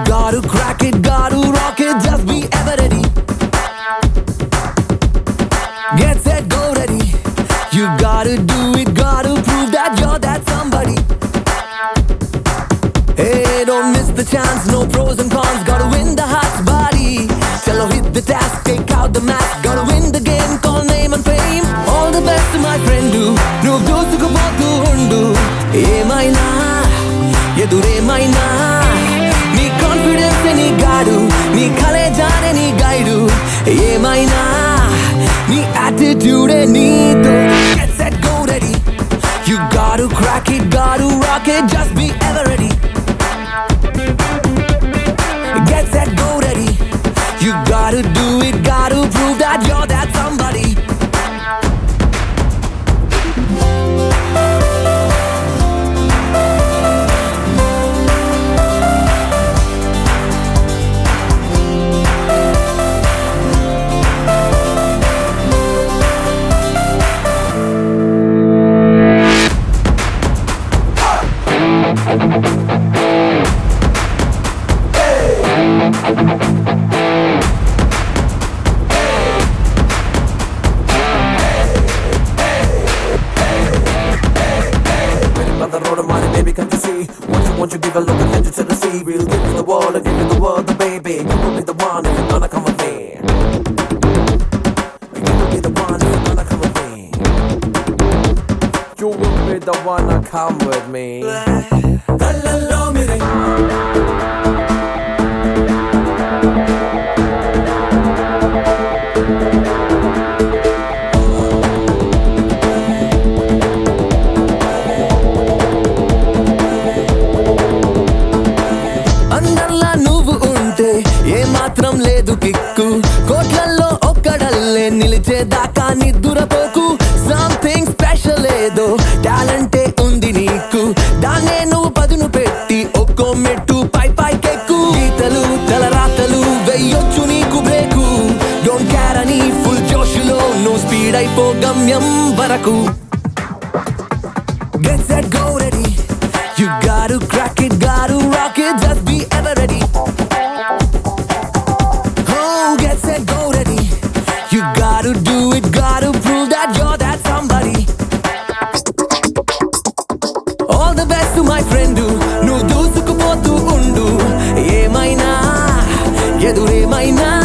gotta crack it, gotta rock it, just be ever ready. Get set, go ready. You gotta do it, gotta prove that you're that somebody. Hey, don't miss the chance, no pros and cons, gotta win the heart's body. Chalo, hit the task, take out the mask, gotta win the game, call name and fame. All the best to my friend do, నువ్వు దూసుకుపోతూ ఉండు. ఏమైనా ఎదురేమైనా నీ confidence నీ గాడు, నీ కలే జానే నీ guide. ఏమైనా నీ యాటిట్యూడే నీతో. Get set, go ready. You gotta crack it, gotta rock it, just be ever ready. Get set, go ready. You gotta do it, gotta prove that you're that somebody. Won't you give a look attention to the sea? We'll give you the world and give you the world, the baby. You will be the one if you're gonna come with me. You will be the one if you're gonna come with me. You will be the one to come with me. అందర్లా నువ్వు ఉంటే ఏ మాత్రం లేదు kick, కోట్లల్లో ఒక్కడల్లే నిలిచేదాకా నిద్దురపోకు. Something special ఏదో టాలెంటే ఉంది నీకు, దాన్నే నువ్వు పదును పెట్టి ఒక్కో మెట్టు పై పైకెక్కు. గీతలు తలరాతలు వెయ్యొచ్చు నీకు బ్రేకు, డోంట్ కేర్ అని ఫుల్ జోషులో నువ్వు స్పీడ్ అయిపో గమ్యం వరకు. Get set, go ready. You gotta crack it, gotta rock it, just be ever ready. Oh, get set, go ready. You gotta do it, gotta prove that you're that somebody. All the best to my friend do, నువ్వు దూసుకుపోతూ ఉండు. ఏమైనా ఎదురేమైనా